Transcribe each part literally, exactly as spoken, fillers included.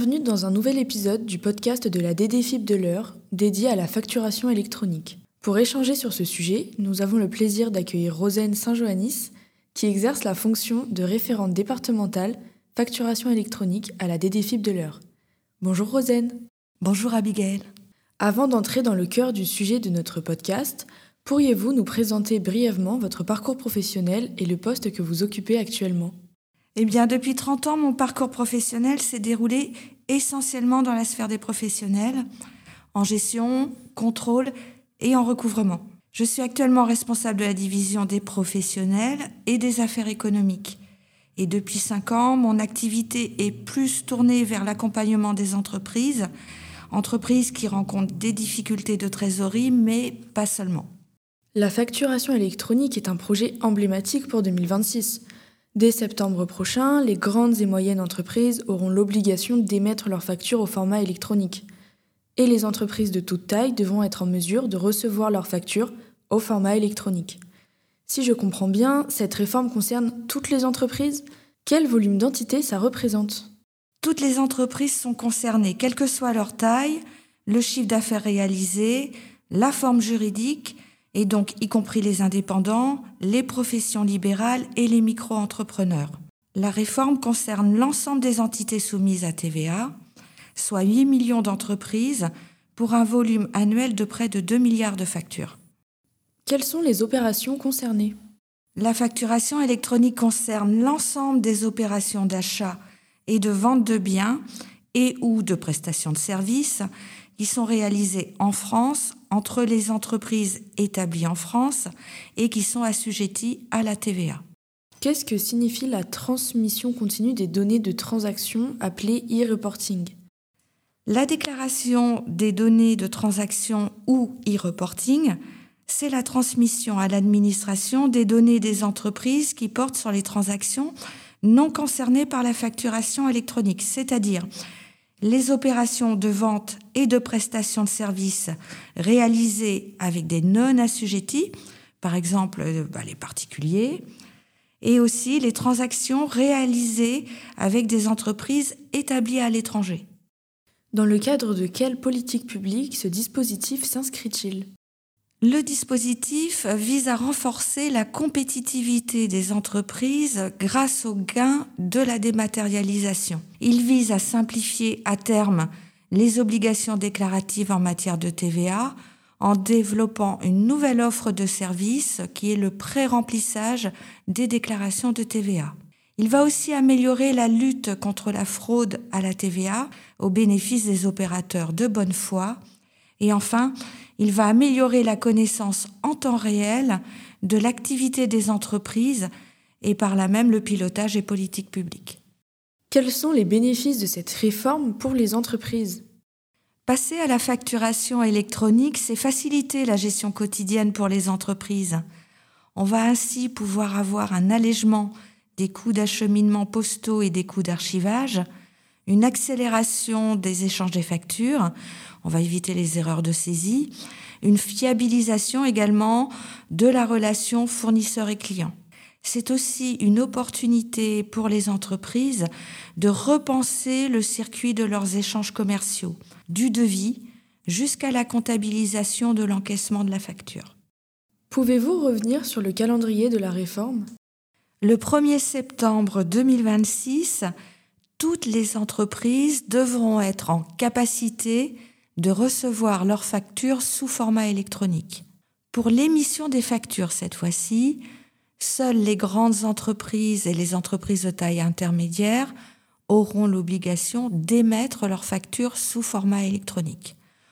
Bienvenue dans un nouvel épisode du podcast de la D D F I B de l'Eure, dédié à la facturation électronique. Pour échanger sur ce sujet, nous avons le plaisir d'accueillir Rosen Saint-Joannis, qui exerce la fonction de référente départementale facturation électronique à la D D F I B de l'Eure. Bonjour Rosen. Bonjour Abigail. Avant d'entrer dans le cœur du sujet de notre podcast, pourriez-vous nous présenter brièvement votre parcours professionnel et le poste que vous occupez actuellement ? Eh bien, depuis trente ans, mon parcours professionnel s'est déroulé essentiellement dans la sphère des professionnels, en gestion, contrôle et en recouvrement. Je suis actuellement responsable de la division des professionnels et des affaires économiques. Et depuis cinq ans, mon activité est plus tournée vers l'accompagnement des entreprises, entreprises qui rencontrent des difficultés de trésorerie, mais pas seulement. La facturation électronique est un projet emblématique pour deux mille vingt-six. Dès septembre prochain, les grandes et moyennes entreprises auront l'obligation d'émettre leurs factures au format électronique. Et les entreprises de toute taille devront être en mesure de recevoir leurs factures au format électronique. Si je comprends bien, cette réforme concerne toutes les entreprises. Quel volume d'entités ça représente ? Toutes les entreprises sont concernées, quelle que soit leur taille, le chiffre d'affaires réalisé, la forme juridique, et donc y compris les indépendants, les professions libérales et les micro-entrepreneurs. La réforme concerne l'ensemble des entités soumises à T V A, soit huit millions d'entreprises, pour un volume annuel de près de deux milliards de factures. Quelles sont les opérations concernées ? La facturation électronique concerne l'ensemble des opérations d'achat et de vente de biens et ou de prestations de services qui sont réalisées en France entre les entreprises établies en France et qui sont assujetties à la T V A. Qu'est-ce que signifie la transmission continue des données de transaction appelée e-reporting ? La déclaration des données de transaction ou e-reporting, c'est la transmission à l'administration des données des entreprises qui portent sur les transactions non concernées par la facturation électronique, c'est-à-dire les opérations de vente et de prestation de services réalisées avec des non-assujettis, par exemple bah, les particuliers, et aussi les transactions réalisées avec des entreprises établies à l'étranger. Dans le cadre de quelle politique publique ce dispositif s'inscrit-il ? Le dispositif vise à renforcer la compétitivité des entreprises grâce au gain de la dématérialisation. Il vise à simplifier à terme les obligations déclaratives en matière de T V A en développant une nouvelle offre de services qui est le pré-remplissage des déclarations de T V A. Il va aussi améliorer la lutte contre la fraude à la T V A au bénéfice des opérateurs de bonne foi. Et enfin, il va améliorer la connaissance en temps réel de l'activité des entreprises et par là même le pilotage des politiques publiques. Quels sont les bénéfices de cette réforme pour les entreprises ? Passer à la facturation électronique, c'est faciliter la gestion quotidienne pour les entreprises. On va ainsi pouvoir avoir un allègement des coûts d'acheminement postaux et des coûts d'archivage, une accélération des échanges des factures, on va éviter les erreurs de saisie, une fiabilisation également de la relation fournisseur et client. C'est aussi une opportunité pour les entreprises de repenser le circuit de leurs échanges commerciaux, du devis jusqu'à la comptabilisation de l'encaissement de la facture. Pouvez-vous revenir sur le calendrier de la réforme ? Le premier septembre deux mille vingt-six, toutes les entreprises devront être en capacité de recevoir leurs factures sous format électronique. Pour l'émission des factures cette fois-ci, seules les grandes entreprises et les entreprises de taille intermédiaire auront l'obligation d'émettre leurs factures sous format électronique.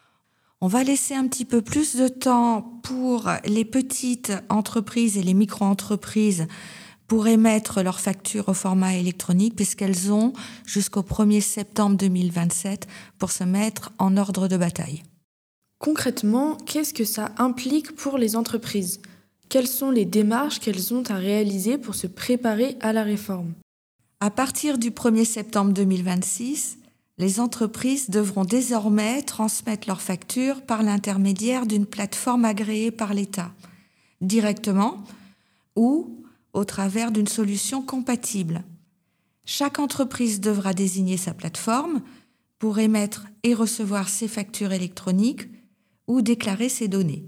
On va laisser un petit peu plus de temps pour les petites entreprises et les micro-entreprises pour émettre leurs factures au format électronique puisqu'elles ont jusqu'au premier septembre deux mille vingt-sept pour se mettre en ordre de bataille. Concrètement, qu'est-ce que ça implique pour les entreprises ? Quelles sont les démarches qu'elles ont à réaliser pour se préparer à la réforme ? À partir du premier septembre deux mille vingt-six, les entreprises devront désormais transmettre leurs factures par l'intermédiaire d'une plateforme agréée par l'État, directement ou au travers d'une solution compatible. Chaque entreprise devra désigner sa plateforme, pour émettre et recevoir ses factures électroniques ou déclarer ses données.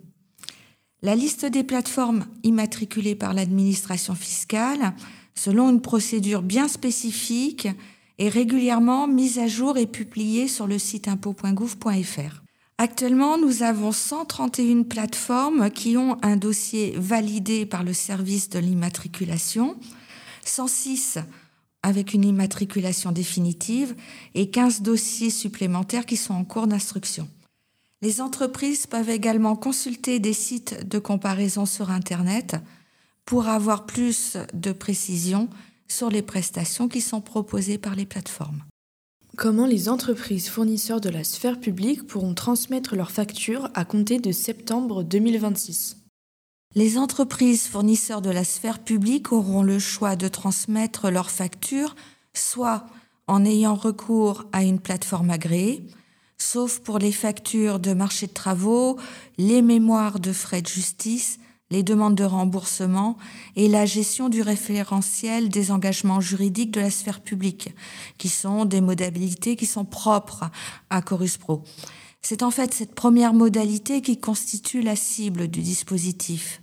La liste des plateformes immatriculées par l'administration fiscale, selon une procédure bien spécifique, est régulièrement mise à jour et publiée sur le site impôts point gouv point f r. Actuellement, nous avons cent trente et une plateformes qui ont un dossier validé par le service de l'immatriculation, cent six avec une immatriculation définitive et quinze dossiers supplémentaires qui sont en cours d'instruction. Les entreprises peuvent également consulter des sites de comparaison sur Internet pour avoir plus de précisions sur les prestations qui sont proposées par les plateformes. Comment les entreprises fournisseurs de la sphère publique pourront transmettre leurs factures à compter de septembre deux mille vingt-six ? Les entreprises fournisseurs de la sphère publique auront le choix de transmettre leurs factures soit en ayant recours à une plateforme agréée, sauf pour les factures de marché de travaux, les mémoires de frais de justice, les demandes de remboursement et la gestion du référentiel des engagements juridiques de la sphère publique, qui sont des modalités qui sont propres à Chorus Pro. C'est en fait cette première modalité qui constitue la cible du dispositif.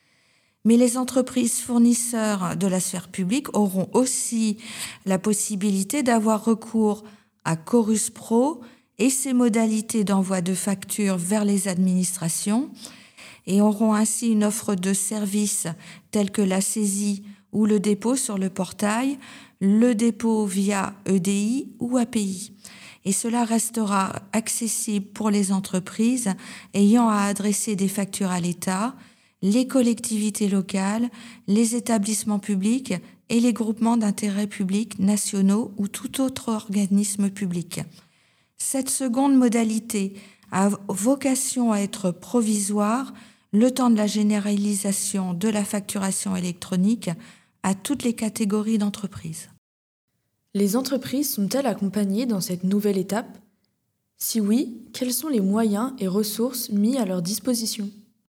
Mais les entreprises fournisseurs de la sphère publique auront aussi la possibilité d'avoir recours à Chorus Pro et ses modalités d'envoi de factures vers les administrations et auront ainsi une offre de services tels que la saisie ou le dépôt sur le portail, le dépôt via E D I ou A P I. Et cela restera accessible pour les entreprises ayant à adresser des factures à l'État, les collectivités locales, les établissements publics et les groupements d'intérêt public nationaux ou tout autre organisme public. Cette seconde modalité a vocation à être provisoire le temps de la généralisation de la facturation électronique à toutes les catégories d'entreprises. Les entreprises sont-elles accompagnées dans cette nouvelle étape ? Si oui, quels sont les moyens et ressources mis à leur disposition ?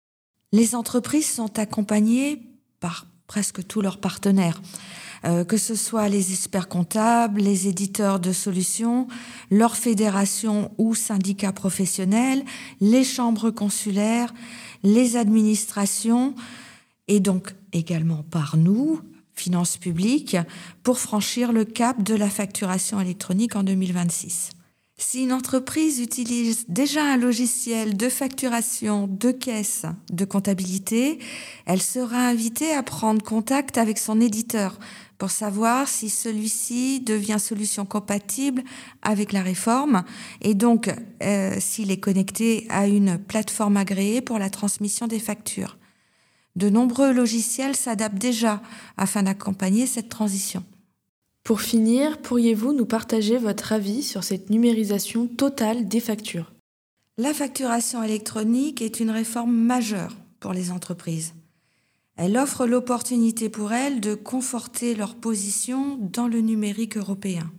Les entreprises sont accompagnées par presque tous leurs partenaires, euh, que ce soit les experts comptables, les éditeurs de solutions, leurs fédérations ou syndicats professionnels, les chambres consulaires, les administrations et donc également par nous, finances publiques, pour franchir le cap de la facturation électronique en deux mille vingt-six. Si une entreprise utilise déjà un logiciel de facturation, de caisse, de comptabilité, elle sera invitée à prendre contact avec son éditeur pour savoir si celui-ci devient solution compatible avec la réforme et donc euh, s'il est connecté à une plateforme agréée pour la transmission des factures. De nombreux logiciels s'adaptent déjà afin d'accompagner cette transition. Pour finir, pourriez-vous nous partager votre avis sur cette numérisation totale des factures ? La facturation électronique est une réforme majeure pour les entreprises. Elle offre l'opportunité pour elles de conforter leur position dans le numérique européen.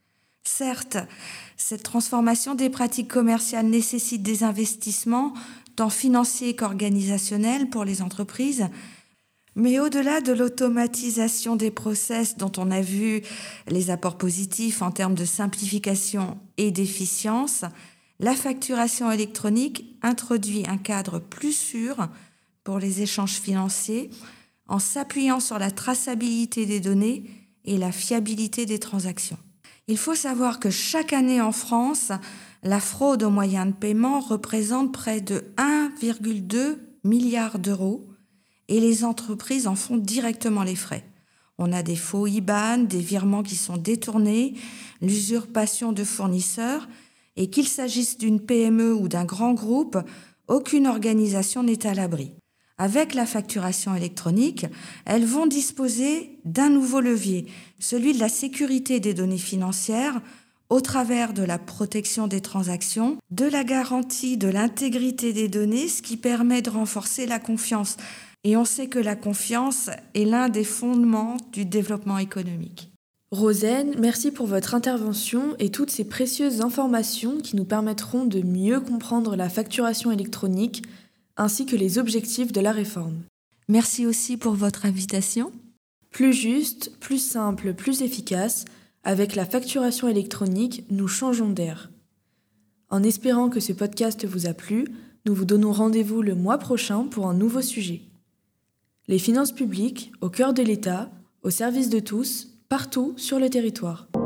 Certes, cette transformation des pratiques commerciales nécessite des investissements tant financiers qu'organisationnels pour les entreprises. Mais au-delà de l'automatisation des process dont on a vu les apports positifs en termes de simplification et d'efficience, la facturation électronique introduit un cadre plus sûr pour les échanges financiers en s'appuyant sur la traçabilité des données et la fiabilité des transactions. Il faut savoir que chaque année en France, la fraude aux moyens de paiement représente près de un virgule deux milliard d'euros et les entreprises en font directement les frais. On a des faux I B A N, des virements qui sont détournés, l'usurpation de fournisseurs, et qu'il s'agisse d'une P M E ou d'un grand groupe, aucune organisation n'est à l'abri. Avec la facturation électronique, elles vont disposer d'un nouveau levier, celui de la sécurité des données financières, au travers de la protection des transactions, de la garantie de l'intégrité des données, ce qui permet de renforcer la confiance. Et on sait que la confiance est l'un des fondements du développement économique. Rosen, merci pour votre intervention et toutes ces précieuses informations qui nous permettront de mieux comprendre la facturation électronique ainsi que les objectifs de la réforme. Merci aussi pour votre invitation. Plus juste, plus simple, plus efficace, Avec la facturation électronique, nous changeons d'air. En espérant que ce podcast vous a plu, nous vous donnons rendez-vous le mois prochain pour un nouveau sujet. Les finances publiques, au cœur de l'État, au service de tous, partout sur le territoire.